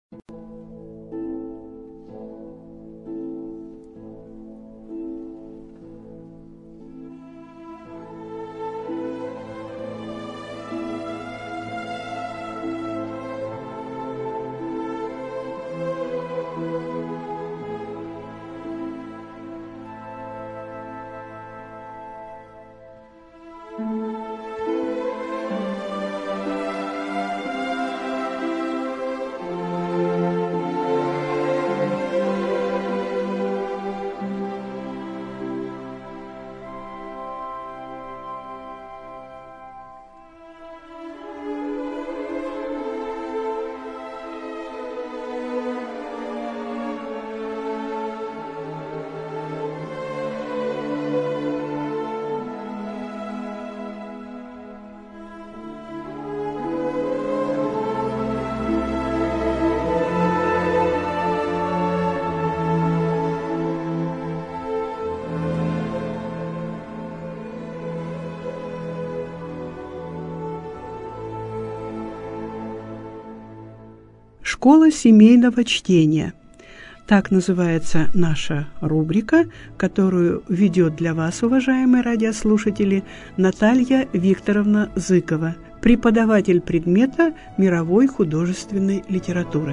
Школа семейного чтения. Так называется наша рубрика, которую ведет для вас, уважаемые радиослушатели, Наталья Викторовна Зыкова, преподаватель предмета мировой художественной литературы.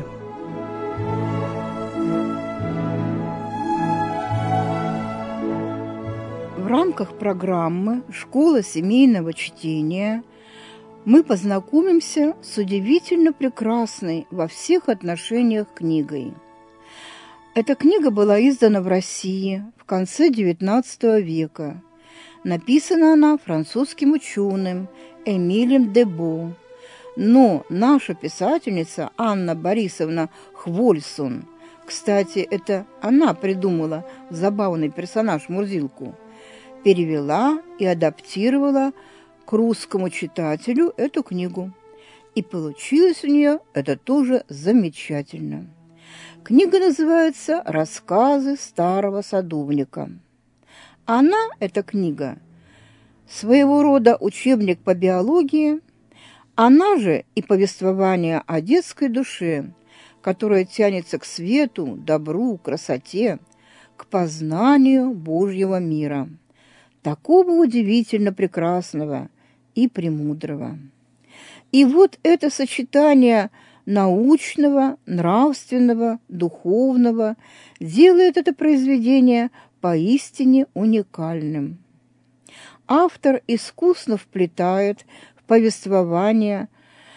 В рамках программы «Школа семейного чтения» мы познакомимся с удивительно прекрасной во всех отношениях книгой. Эта книга была издана в России в конце XIX века. Написана она французским ученым Эмилем Дебо. Но наша писательница Анна Борисовна Хвольсон, кстати, это она придумала забавный персонаж Мурзилку, перевела и адаптировала к русскому читателю эту книгу. И получилось у нее это тоже замечательно. Книга называется «Рассказы старого садовника». Она, эта книга, своего рода учебник по биологии, она же и повествование о детской душе, которая тянется к свету, добру, красоте, к познанию Божьего мира, такого удивительно прекрасного и премудрого. И вот это сочетание научного, нравственного, духовного делает это произведение поистине уникальным. Автор искусно вплетает в повествование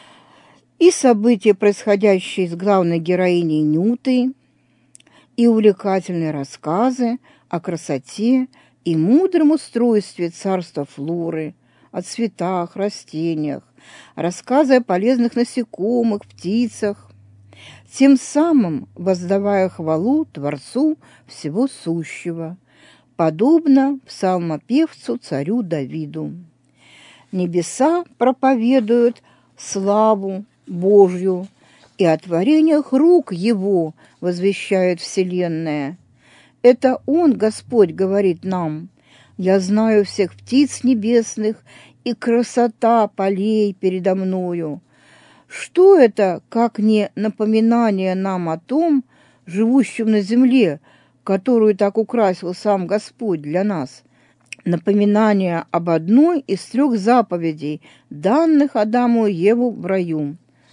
и события, происходящие с главной героиней Нютой, и увлекательные рассказы о красоте и мудром устройстве царства Флоры, о цветах, растениях, рассказы о полезных насекомых, птицах, тем самым воздавая хвалу Творцу всего сущего, подобно псалмопевцу царю Давиду. Небеса проповедуют славу Божью, и о творениях рук Его возвещает вселенная. Это Он, Господь, говорит нам: «Я знаю всех птиц небесных, и красота полей передо мною». Что это, как не напоминание нам о том, живущем на земле, которую так украсил сам Господь для нас? Напоминание об одной из 3 заповедей, данных Адаму и Еву в раю: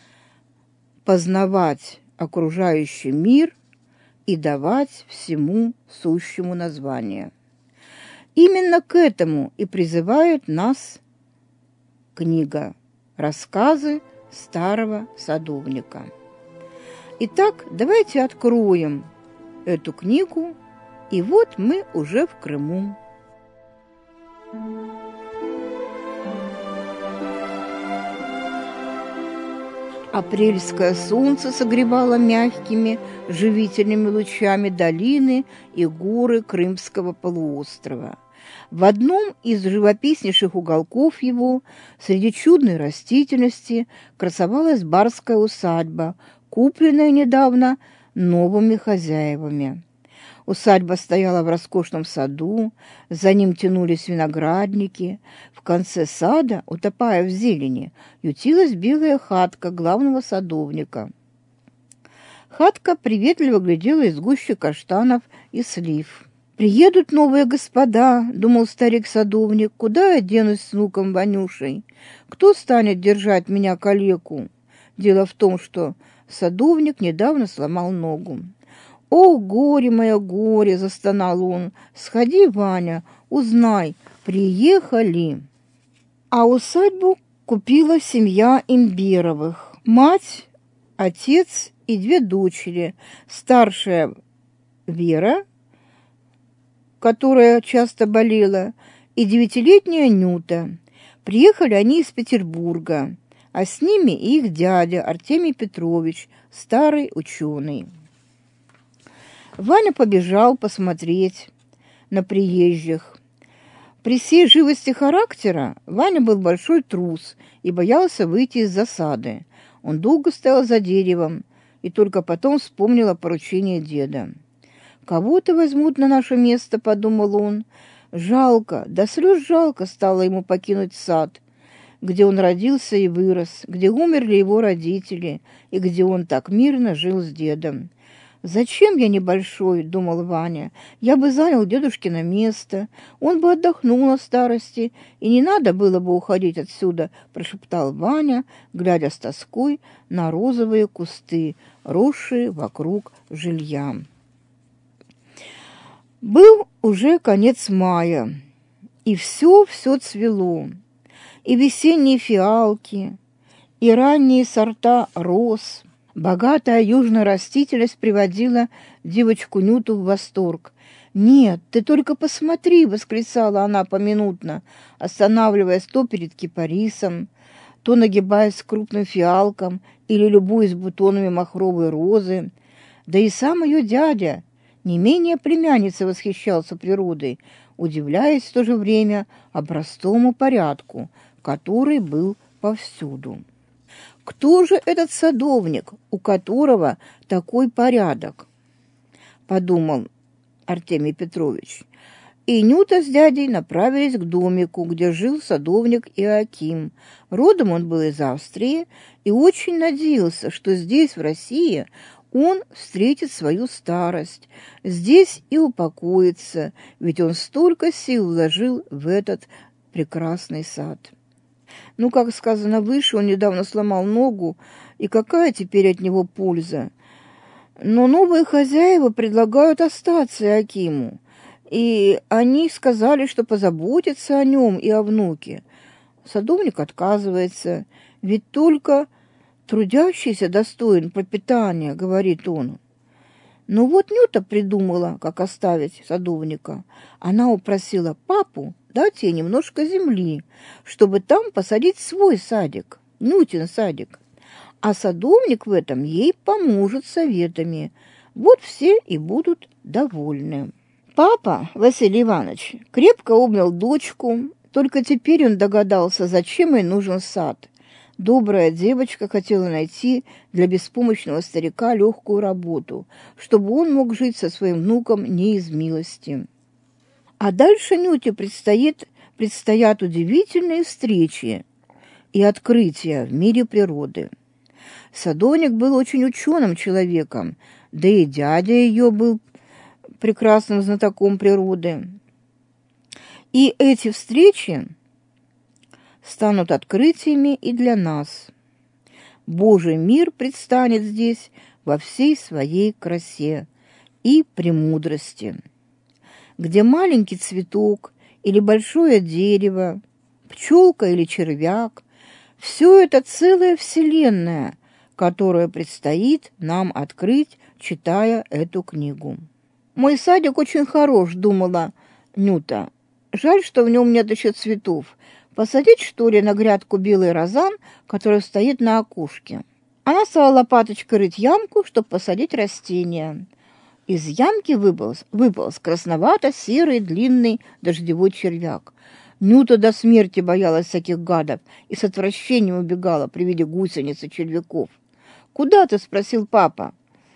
познавать окружающий мир и давать всему сущему название. Именно к этому и призывает нас книга «Рассказы старого садовника». Итак, давайте откроем эту книгу, и вот мы уже в Крыму. Апрельское солнце согревало мягкими живительными лучами долины и горы Крымского полуострова. В одном из живописнейших уголков его, среди чудной растительности, красовалась барская усадьба, купленная недавно новыми хозяевами. Усадьба стояла в роскошном саду, за ним тянулись виноградники. В конце сада, утопая в зелени, ютилась белая хатка главного садовника. Хатка приветливо глядела из гущи каштанов и слив. «Приедут новые господа», — думал старик-садовник, — «куда я денусь с внуком Ванюшей? Кто станет держать меня калеку?» Дело в том, что садовник недавно сломал ногу. «О, горе мое, горе!» — застонал он. «Сходи, Ваня, узнай, приехали». А усадьбу купила семья Имбировых. Мать, отец и две дочери. Старшая Вера, которая часто болела, и 9-летняя Нюта. Приехали они из Петербурга, а с ними и их дядя Артемий Петрович, старый ученый. Ваня побежал посмотреть на приезжих. При всей живости характера Ваня был большой трус и боялся выйти из засады. Он долго стоял за деревом и только потом вспомнил о поручении деда. «Кого-то возьмут на наше место», — подумал он. Жалко, до слез жалко стало ему покинуть сад, где он родился и вырос, где умерли его родители и где он так мирно жил с дедом. «Зачем я небольшой?» — думал Ваня. «Я бы занял дедушкино место, он бы отдохнул на старости, и не надо было бы уходить отсюда», — прошептал Ваня, глядя с тоской на розовые кусты, росшие вокруг жилья. Был уже конец мая, и все цвело, и весенние фиалки, и ранние сорта роз. Богатая южная растительность приводила девочку Нюту в восторг. «Нет, ты только посмотри!» — восклицала она поминутно, останавливаясь то перед кипарисом, то нагибаясь к крупным фиалкам или любуясь бутонами махровой розы. Да и сам ее дядя, не менее племянницы, восхищался природой, удивляясь в то же время образцовому порядку, который был повсюду. «Кто же этот садовник, у которого такой порядок?» — подумал Артемий Петрович. И Нюта с дядей направились к домику, где жил садовник Иоаким. Родом он был из Австрии и очень надеялся, что здесь, в России, он встретит свою старость, здесь и упокоится, ведь он столько сил вложил в этот прекрасный сад. Ну, как сказано выше, он недавно сломал ногу, и какая теперь от него польза? Но новые хозяева предлагают остаться Иоакиму, и они сказали, что позаботятся о нем и о внуке. Садовник отказывается, ведь только трудящийся достоин пропитания, говорит он. Ну вот Нюта придумала, как оставить садовника. Она упросила папу дать ей немножко земли, чтобы там посадить свой садик, Нютин садик. А садовник в этом ей поможет советами. Вот все и будут довольны. Папа, Василий Иванович, крепко обнял дочку, только теперь он догадался, зачем ей нужен сад. Добрая девочка хотела найти для беспомощного старика легкую работу, чтобы он мог жить со своим внуком не из милости. А дальше Нюте предстоят удивительные встречи и открытия в мире природы. Садовник был очень ученым человеком, да и дядя ее был прекрасным знатоком природы. И эти встречи станут открытиями и для нас. Божий мир предстанет здесь во всей своей красе и премудрости, где маленький цветок или большое дерево, пчелка или червяк — все это целая вселенная, которую предстоит нам открыть, читая эту книгу. «Мой садик очень хорош», — думала Нюта. «Жаль, что в нем нет еще цветов. Посадить, что ли, на грядку белый розан, который стоит на окушке?» Она стала лопаточкой рыть ямку, чтобы посадить растения. Из ямки выполз красновато-серый длинный дождевой червяк. Нюта до смерти боялась всяких гадов и с отвращением убегала при виде гусениц и червяков. «Куда ты?» — спросил папа.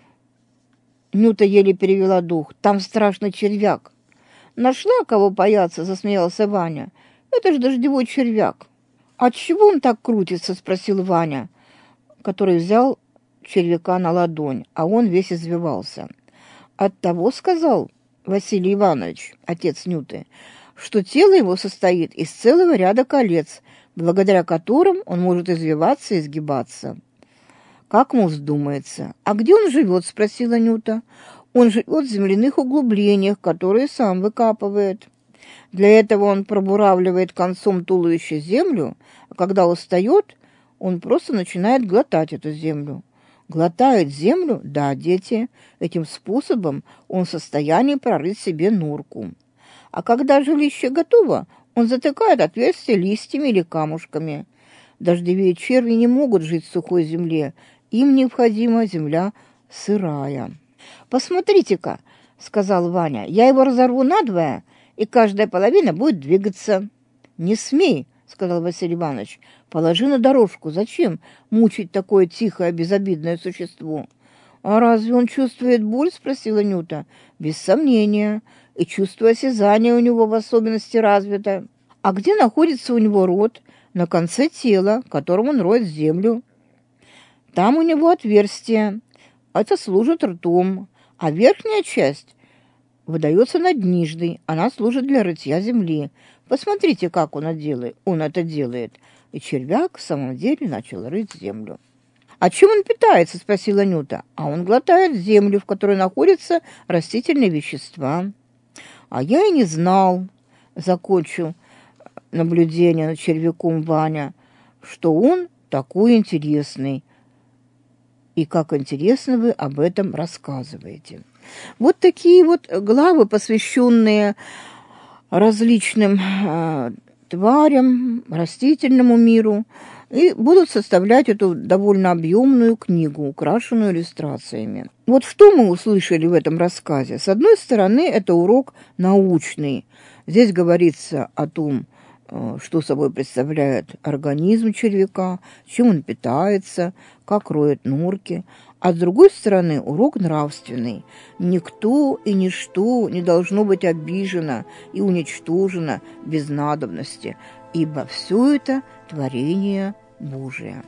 Нюта еле перевела дух. «Там страшный червяк». «Нашла, кого бояться?» — засмеялся Ваня. «Это же дождевой червяк». «Отчего он так крутится?» — спросил Ваня, который взял червяка на ладонь, а он весь извивался. Оттого сказал Василий Иванович, отец Нюты, что тело его состоит из целого ряда колец, благодаря которым он может извиваться и изгибаться. «Как ему вздумается? А где он живет?» – спросила Нюта. «Он живет в земляных углублениях, которые сам выкапывает. Для этого он пробуравливает концом туловища землю, а когда устает, он просто начинает глотать эту землю». «Глотает землю?» «Да, дети. Этим способом он в состоянии прорыть себе норку. А когда жилище готово, он затыкает отверстие листьями или камушками. Дождевые черви не могут жить в сухой земле, им необходима земля сырая». «Посмотрите-ка», — сказал Ваня, — «я его разорву надвое, и каждая половина будет двигаться». «Не смей», — сказал Василий Иванович, — «положи на дорожку. Зачем мучить такое тихое, безобидное существо?» «А разве он чувствует боль?» — спросила Нюта. «Без сомнения. И чувство осязания у него в особенности развито. А где находится у него рот?» «На конце тела, которым он роет землю. Там у него отверстие. Это служит ртом, а верхняя часть выдается над нижней. Она служит для рытья земли. Посмотрите, как он это делает». И червяк в самом деле начал рыть землю. «А чем он питается?» – спросила Нюта. «А он глотает землю, в которой находятся растительные вещества». «А я и не знал», – закончил наблюдение над червяком Ваня, «что он такой интересный. И как интересно вы об этом рассказываете». Вот такие вот главы, посвященные различным тварям, растительному миру, и будут составлять эту довольно объемную книгу, украшенную иллюстрациями. Вот что мы услышали в этом рассказе? С одной стороны, это урок научный. Здесь говорится о том, что собой представляет организм червяка, чем он питается, как роет норки. А с другой стороны, урок нравственный. Никто и ничто не должно быть обижено и уничтожено без надобности, ибо все это творение Божие.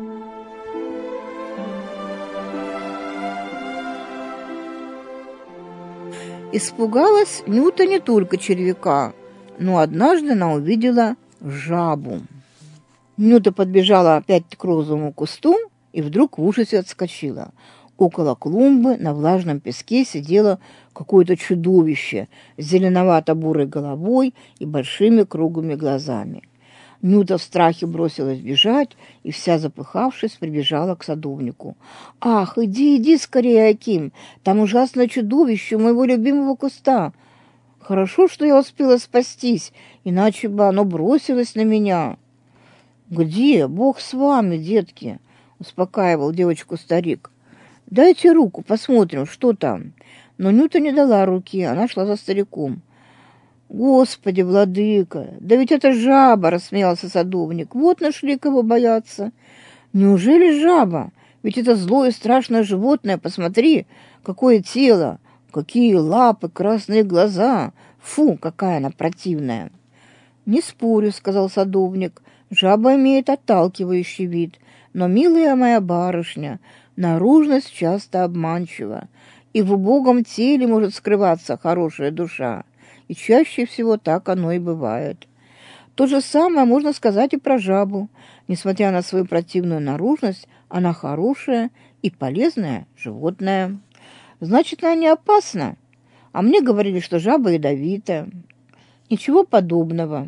Испугалась Нюта не только червяка, но однажды она увидела жабу. Нюта подбежала опять к розовому кусту и вдруг в ужасе отскочила. Около клумбы на влажном песке сидело какое-то чудовище с зеленовато-бурой головой и большими круглыми глазами. Нюта в страхе бросилась бежать и, вся запыхавшись, прибежала к садовнику. «Ах, иди скорее, Аким! Там ужасное чудовище у моего любимого куста! Хорошо, что я успела спастись, иначе бы оно бросилось на меня». «Где? Бог с вами, детки!» — успокаивал девочку старик. «Дайте руку, посмотрим, что там». Но Нюта не дала руки, она шла за стариком. «Господи, владыка, да ведь это жаба!» — рассмеялся садовник. «Вот нашли, кого бояться». «Неужели жаба? Ведь это злое страшное животное. Посмотри, какое тело, какие лапы, красные глаза. Фу, какая она противная!» «Не спорю», — сказал садовник. «Жаба имеет отталкивающий вид, но, милая моя барышня, наружность часто обманчива, и в убогом теле может скрываться хорошая душа, и чаще всего так оно и бывает. То же самое можно сказать и про жабу. Несмотря на свою противную наружность, она хорошая и полезное животное. Значит, она не опасна. А мне говорили, что жаба ядовита. Ничего подобного.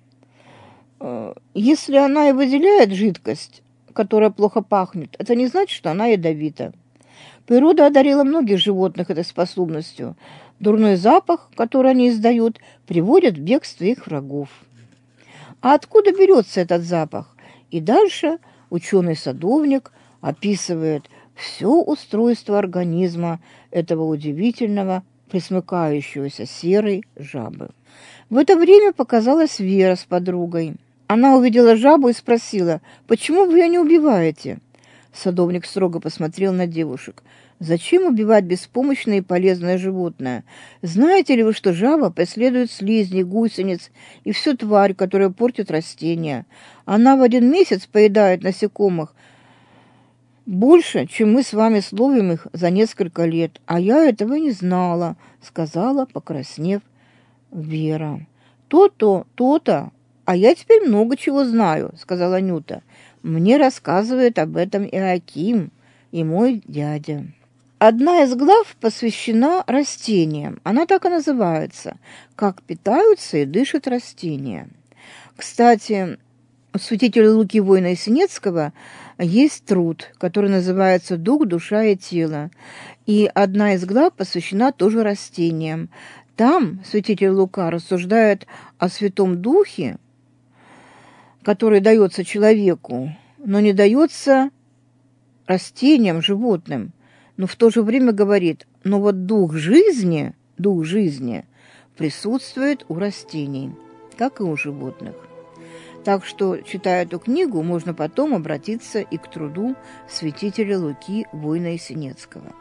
Если она и выделяет жидкость, которая плохо пахнет, это не значит, что она ядовита. Природа одарила многих животных этой способностью. Дурной запах, который они издают, приводит в бегство их врагов. А откуда берется этот запах? И дальше ученый-садовник описывает все устройство организма этого удивительного, пресмыкающегося серой жабы. В это время показалась Вера с подругой. Она увидела жабу и спросила: «Почему вы ее не убиваете?» Садовник строго посмотрел на девушек. «Зачем убивать беспомощное и полезное животное? Знаете ли вы, что жаба преследует слизней, гусениц и всю тварь, которая портит растения? Она в один месяц поедает насекомых больше, чем мы с вами словим их за несколько лет, а я этого не знала, сказала, покраснев, Вера. То-то, то-то, а я теперь много чего знаю, сказала Нюта. Мне рассказывает об этом Иоаким и мой дядя. Одна из глав посвящена растениям. Она так и называется «Как питаются и дышат растения». Кстати, у святителя Луки Воина Сенецкого есть труд, который называется «Дух, душа и тело». И одна из глав посвящена тоже растениям. Там святитель Лука рассуждает о Святом Духе, который дается человеку, но не дается растениям, животным. Но в то же время говорит, но вот дух жизни присутствует у растений, как и у животных. Так что, читая эту книгу, можно потом обратиться и к труду святителя Луки Воина Сенецкого.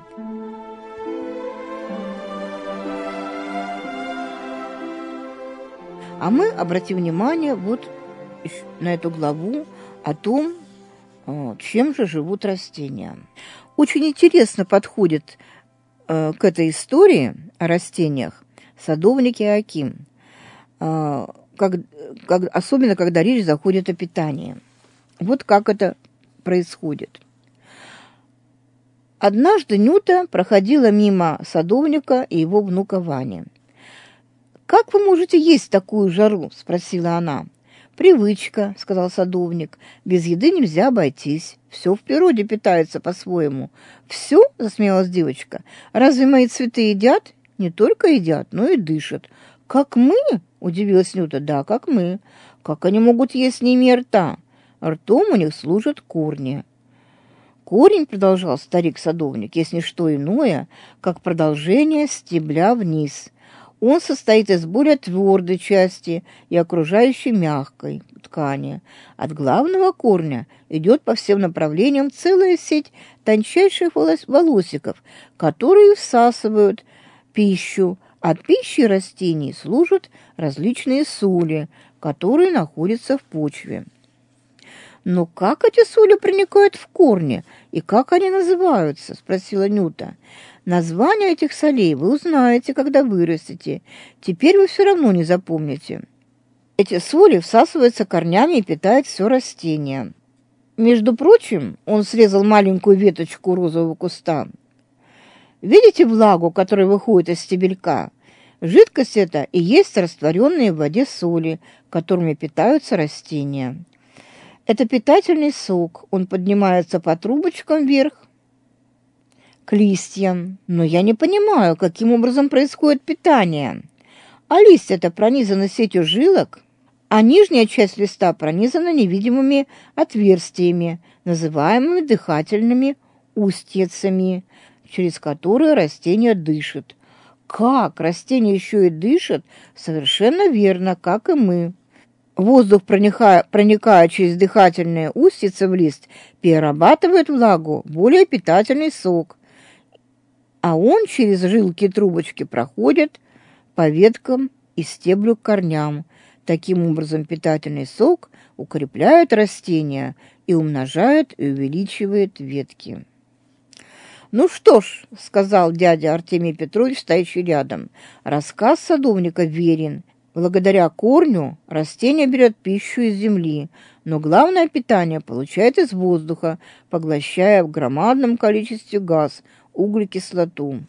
А мы обратим внимание вот на эту главу о том, чем же живут растения. Очень интересно подходит к этой истории о растениях садовник Иоаким, особенно когда речь заходит о питании. Вот как это происходит. Однажды Нюта проходила мимо садовника и его внука Вани. «Как вы можете есть в такую жару?» – спросила она. «Привычка», – сказал садовник. «Без еды нельзя обойтись. Все в природе питается по-своему». «Все?» – засмеялась девочка. «Разве мои цветы едят?» «Не только едят, но и дышат». «Как мы?» – удивилась Нюта. «Да, как мы. Как они могут есть, не имея рта? Ртом у них служат корни». «Корень, – продолжал старик-садовник, – есть не что иное, как продолжение стебля вниз». Он состоит из более твердой части и окружающей мягкой ткани. От главного корня идет по всем направлениям целая сеть тончайших волосиков, которые всасывают пищу. От пищи растений служат различные соли, которые находятся в почве. «Но как эти соли проникают в корни и как они называются?» – спросила Нюта. «Название этих солей вы узнаете, когда вырастете. Теперь вы все равно не запомните. Эти соли всасываются корнями и питают все растение». Между прочим, он срезал маленькую веточку розового куста. «Видите влагу, которая выходит из стебелька? Жидкость эта и есть растворенные в воде соли, которыми питаются растения. Это питательный сок, он поднимается по трубочкам вверх к листьям. Но я не понимаю, каким образом происходит питание. А листья-то пронизаны сетью жилок, а нижняя часть листа пронизана невидимыми отверстиями, называемыми дыхательными устьицами, через которые растение дышит. Как? Растение еще и дышит? Совершенно верно, как и мы. Воздух, проникая через дыхательные устьицы в лист, перерабатывает влагу в более питательный сок, а он через жилки и трубочки проходит по веткам и стеблю к корням. Таким образом, питательный сок укрепляет растения и умножает и увеличивает ветки. «Ну что ж», — сказал дядя Артемий Петрович, стоящий рядом, — «рассказ садовника верен. Благодаря корню растение берет пищу из земли, но главное питание получает из воздуха, поглощая в громадном количестве газ, углекислоту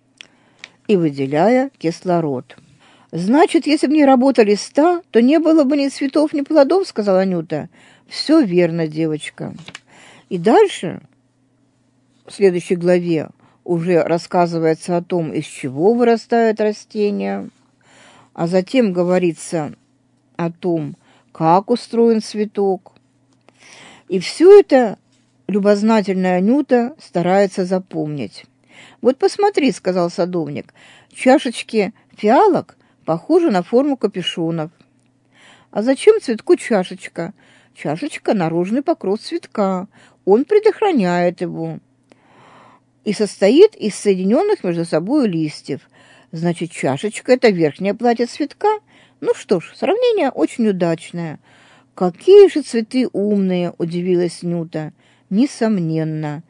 и выделяя кислород». «Значит, если бы не работа листа, то не было бы ни цветов, ни плодов», — сказала Нюта. «Все верно, девочка». И дальше, в следующей главе, уже рассказывается о том, из чего вырастают растения, а затем говорится о том, как устроен цветок. И все это любознательная Нюта старается запомнить. «Вот посмотри», — сказал садовник, — «чашечки фиалок похожи на форму капюшонов». «А зачем цветку чашечка?» «Чашечка — наружный покров цветка, он предохраняет его и состоит из соединенных между собой листьев. Значит, чашечка — это верхнее платье цветка? Ну что ж, сравнение очень удачное». «Какие же цветы умные!» — удивилась Нюта. «Несомненно.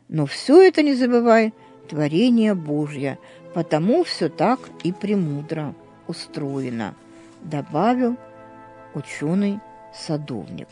Но все это, не забывай, творение Божье, потому все так и премудро устроено, добавил ученый-садовник.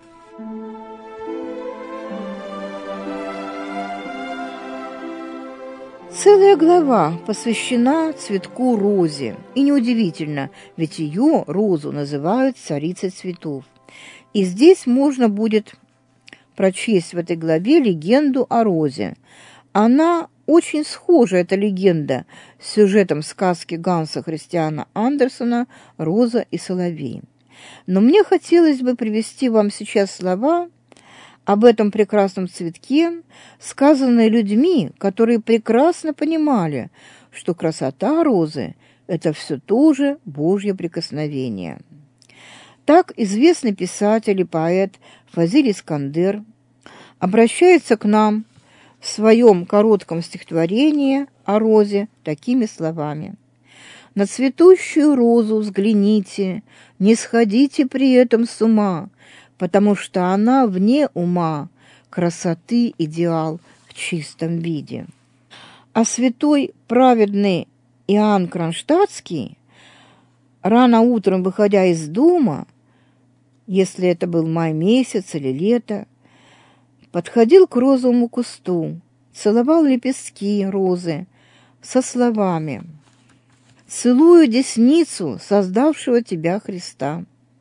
Целая глава посвящена цветку розе. И неудивительно, ведь ее, розу, называют царицей цветов. И здесь можно будет прочесть в этой главе легенду о розе. Она очень схожа, эта легенда, с сюжетом сказки Ганса Христиана Андерсена «Роза и соловей». Но мне хотелось бы привести вам сейчас слова об этом прекрасном цветке, сказанные людьми, которые прекрасно понимали, что красота розы – это все то же Божье прикосновение. Так известный писатель и поэт Фазиль Искандер обращается к нам в своем коротком стихотворении о розе такими словами. «На цветущую розу взгляните, не сходите при этом с ума, потому что она вне ума, красоты идеал в чистом виде». А святой праведный Иоанн Кронштадтский, рано утром выходя из дома, если это был май месяц или лето, подходил к розовому кусту, целовал лепестки розы со словами: «Целую десницу создавшего тебя Христа».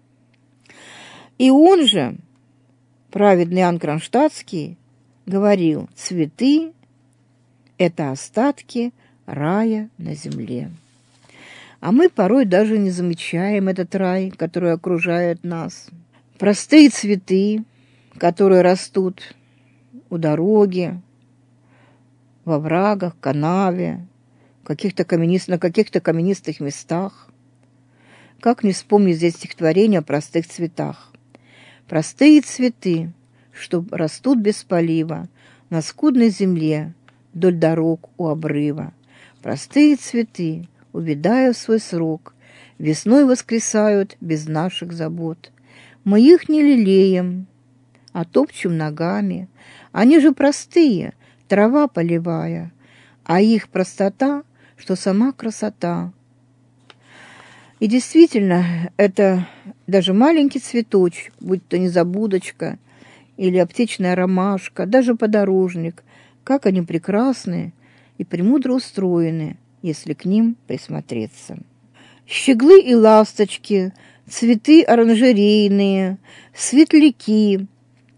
И он же, праведный Иоанн Кронштадтский, говорил: «Цветы – это остатки рая на земле». А мы порой даже не замечаем этот рай, который окружает нас. Простые цветы, которые растут у дороги, во врагах, канаве, на каких-то каменистых местах. Как не вспомнить здесь стихотворение о простых цветах? Простые цветы, что растут без полива, на скудной земле, вдоль дорог у обрыва. Простые цветы, увядая в свой срок, весной воскресают без наших забот. Мы их не лелеем, а топчем ногами. Они же простые, трава полевая, а их простота, что сама красота. И действительно, это даже маленький цветочек, будь то незабудочка или аптечная ромашка, даже подорожник, как они прекрасны и премудро устроены, если к ним присмотреться. Щеглы и ласточки, цветы оранжерейные, светляки,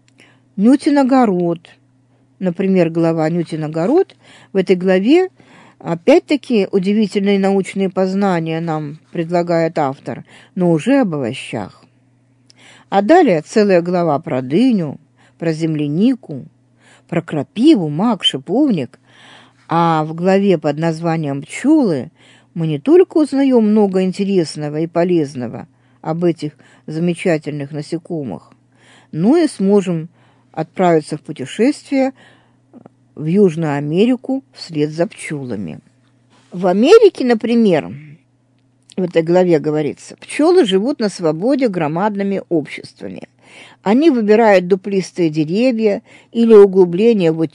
Нютин огород. Например, глава Нютин огород. В этой главе опять-таки удивительные научные познания нам предлагает автор, но уже об овощах. А далее целая глава про дыню, про землянику, про крапиву, мак, шиповник. А в главе под названием «Пчелы» мы не только узнаем много интересного и полезного об этих замечательных насекомых, но и сможем отправиться в путешествие в Южную Америку вслед за пчелами. В Америке, например, в этой главе говорится, пчелы живут на свободе громадными обществами. Они выбирают дуплистые деревья или углубления в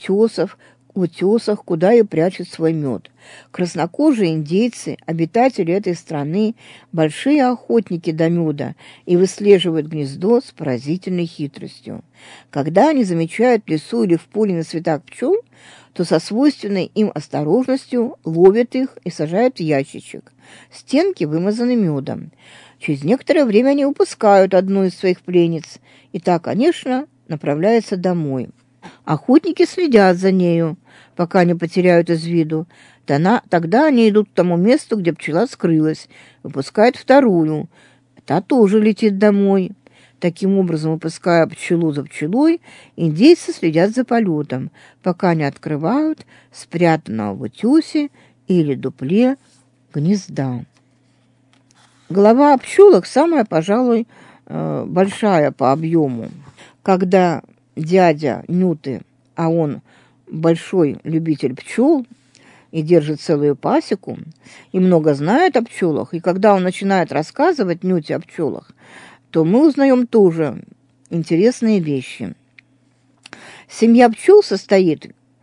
утесах, куда и прячут свой мед. Краснокожие индейцы, обитатели этой страны, большие охотники до меда и выслеживают гнездо с поразительной хитростью. Когда они замечают в лесу или в поле на цветах пчел, то со свойственной им осторожностью ловят их и сажают в ящичек. Стенки вымазаны медом. Через некоторое время они выпускают одну из своих пленниц, и та, конечно, направляется домой. Охотники следят за нею, пока не потеряют из виду. Тогда они идут к тому месту, где пчела скрылась, выпускают вторую. Та тоже летит домой. Таким образом, выпуская пчелу за пчелой, индейцы следят за полетом, пока не открывают спрятанного в утесе или дупле гнезда. Глава о пчелах самая, пожалуй, большая по объему. Когда дядя Нюты, а он большой любитель пчел и держит целую пасеку, и много знает о пчелах, и когда он начинает рассказывать Нюте о пчелах, то мы узнаем тоже интересные вещи. Семья пчел состоит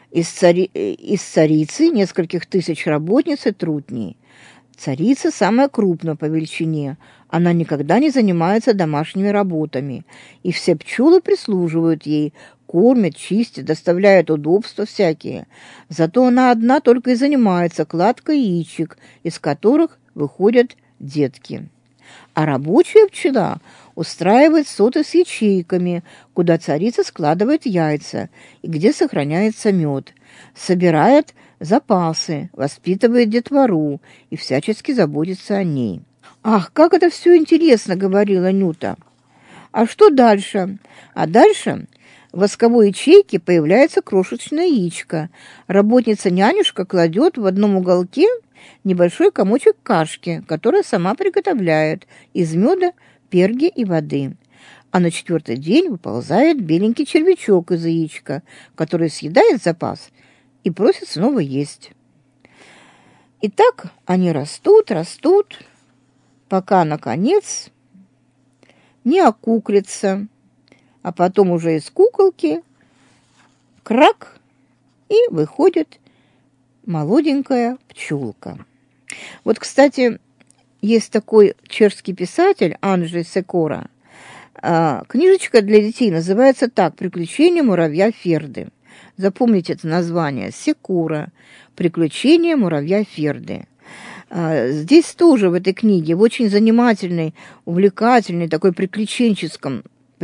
из царицы нескольких тысяч работниц и трутней. Царица самая крупная по величине. Она никогда не занимается домашними работами, и все пчелы прислуживают ей, кормят, чистят, доставляют удобства всякие. Зато она одна только и занимается кладкой яичек, из которых выходят детки. А рабочая пчела устраивает соты с ячейками, куда царица складывает яйца и где сохраняется мед, собирает запасы, воспитывает детвору и всячески заботится о ней. «Ах, как это все интересно!» — говорила Нюта. «А что дальше?» «А дальше в восковой ячейке появляется крошечное яичко. Работница-нянюшка кладет в одном уголке небольшой комочек кашки, которую сама приготовляет из меда, перги и воды. А на 4-й день выползает беленький червячок из яичка, который съедает запас и просит снова есть. И так они растут, пока, наконец, не окуклятся, а потом уже из куколки крак, и выходит молоденькая пчелка. Вот, кстати, есть такой чешский писатель Анджей Секора. Книжечка для детей называется так: «Приключения муравья Ферды». Запомните это название: Секора, «Приключения муравья Ферды». Здесь тоже в этой книге в очень занимательной, увлекательной, такой приключенческой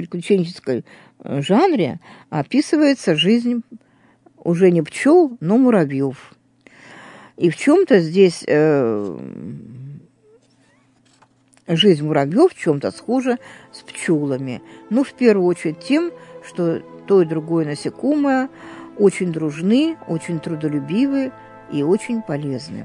жанре описывается жизнь уже не пчел, но муравьев. И в чем-то здесь жизнь муравьев в чем-то схожа с пчелами. Но в первую очередь тем, что то и другое насекомое очень дружны, очень трудолюбивы и очень полезны.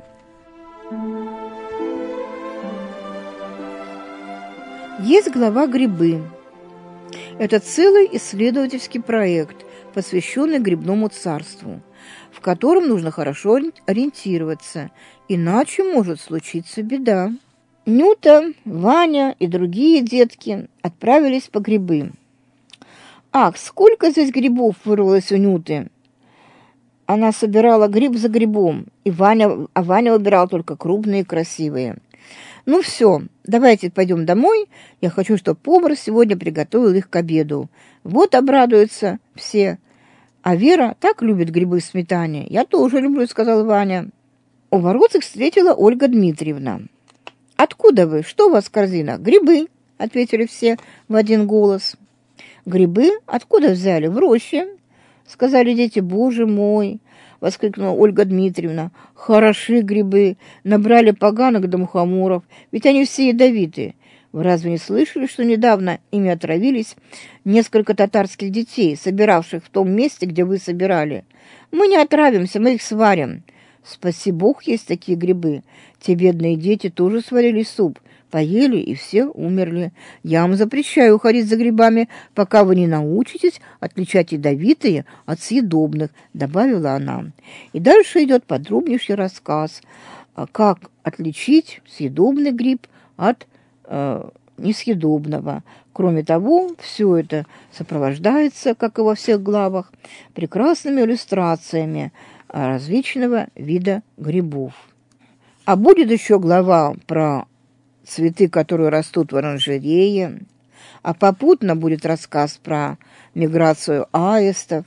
Есть глава «Грибы». Это целый исследовательский проект, посвященный грибному царству, в котором нужно хорошо ориентироваться, иначе может случиться беда. Нюта, Ваня и другие детки отправились по грибы. Ах, сколько здесь грибов вырвалось у Нюты! Она собирала гриб за грибом, а Ваня выбирал только крупные и красивые. Ну все, давайте пойдем домой. Я хочу, чтобы повар сегодня приготовил их к обеду. Вот обрадуются все. А Вера так любит грибы в сметане. Я тоже люблю, сказал Ваня. У ворот их встретила Ольга Дмитриевна. «Откуда вы? Что у вас в корзинах?» «Грибы», — ответили все в один голос. «Грибы? Откуда взяли? В роще», — сказали дети. «Боже мой!» — воскликнула Ольга Дмитриевна. «Хороши грибы, набрали поганок да мухоморов, ведь они все ядовиты. Вы разве не слышали, что недавно ими отравились несколько татарских детей, собиравших в том месте, где вы собирали? Мы не отравимся, мы их сварим». «Спаси Бог, есть такие грибы. Те бедные дети тоже сварили суп, поели и все умерли. Я вам запрещаю уходить за грибами, пока вы не научитесь отличать ядовитые от съедобных», — добавила она. И дальше идет подробнейший рассказ, как отличить съедобный гриб от несъедобного. Кроме того, все это сопровождается, как и во всех главах, прекрасными иллюстрациями различного вида грибов. А будет еще глава про цветы, которые растут в оранжерее, а попутно будет рассказ про миграцию аистов.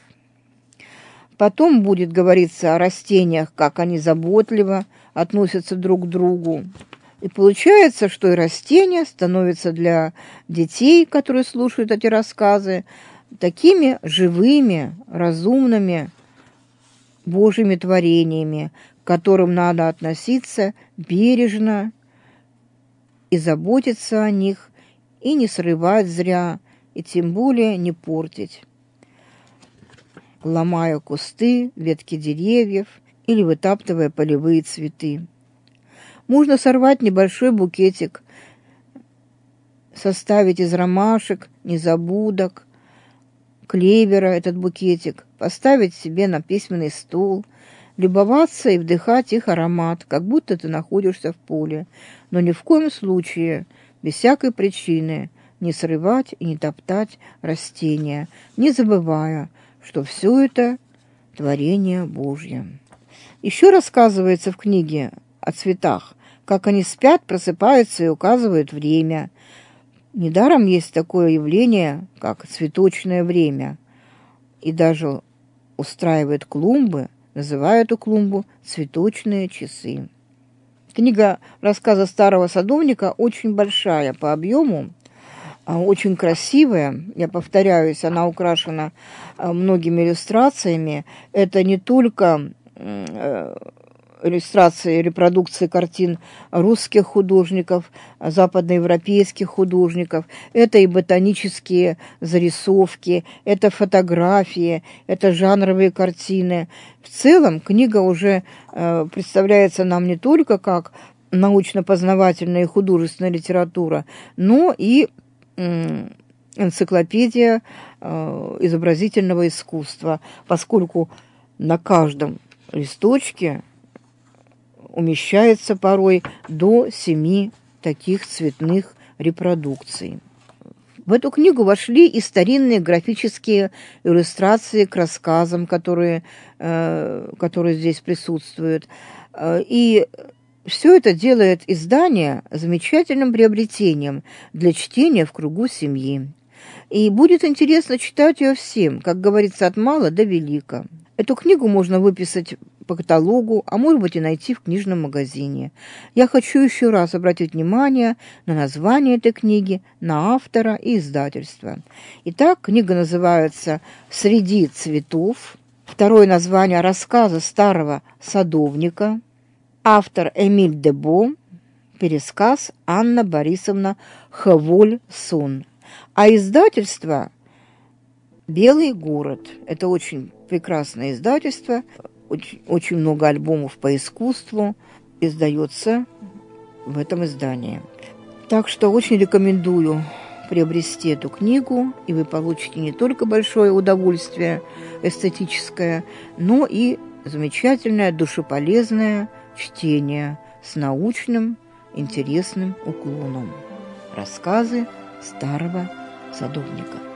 Потом будет говориться о растениях, как они заботливо относятся друг к другу. И получается, что и растения становятся для детей, которые слушают эти рассказы, такими живыми, разумными, Божьими творениями, к которым надо относиться бережно и заботиться о них, и не срывать зря, и тем более не портить, ломая кусты, ветки деревьев или вытаптывая полевые цветы. Можно сорвать небольшой букетик, составить из ромашек, незабудок, клевера этот букетик, поставить себе на письменный стол, любоваться и вдыхать их аромат, как будто ты находишься в поле, но ни в коем случае, без всякой причины, не срывать и не топтать растения, не забывая, что все это творение Божье. Еще рассказывается в книге о цветах, как они спят, просыпаются и указывают время. Недаром есть такое явление, как цветочное время. И даже устраивают клумбы, называют эту клумбу «цветочные часы». Книга рассказа старого садовника очень большая по объему, очень красивая. Я повторяюсь, она украшена многими иллюстрациями. Это не только иллюстрации, репродукции картин русских художников, западноевропейских художников. Это и ботанические зарисовки, это фотографии, это жанровые картины. В целом книга уже представляется нам не только как научно-познавательная и художественная литература, но и энциклопедия изобразительного искусства, поскольку на каждом листочке умещается порой до 7 таких цветных репродукций. В эту книгу вошли и старинные графические иллюстрации к рассказам, которые здесь присутствуют. И все это делает издание замечательным приобретением для чтения в кругу семьи. И будет интересно читать ее всем, как говорится, от мала до велика. Эту книгу можно выписать по каталогу, а может быть и найти в книжном магазине. Я хочу еще раз обратить внимание на название этой книги, на автора и издательство. Итак, книга называется «Среди цветов». Второе название рассказа старого садовника. Автор Эмиль Дебо. Пересказ Анна Борисовна Хволь-Сон. А издательство «Белый город». Это очень прекрасное издательство. Очень много альбомов по искусству издается в этом издании. Так что очень рекомендую приобрести эту книгу, и вы получите не только большое удовольствие эстетическое, но и замечательное душеполезное чтение с научным, интересным уклоном. Рассказы старого садовника.